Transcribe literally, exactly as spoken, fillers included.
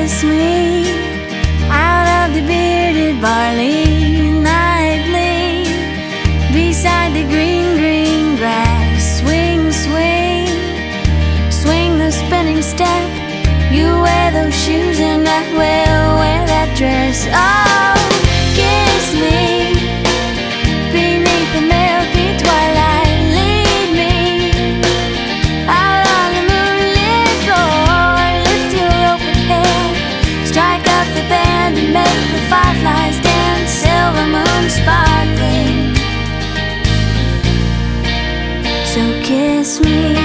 kiss me out of the bearded barley nightly, beside the green, green grass. Swing, swing, swing the spinning step. You wear those shoes and I will wear that dress. Oh, kiss me beneath the milky twilight. Lead me out on the moonlit floor. Lift your open head, strike up the band and make the fireflies dance. Silver moon sparkling, so kiss me.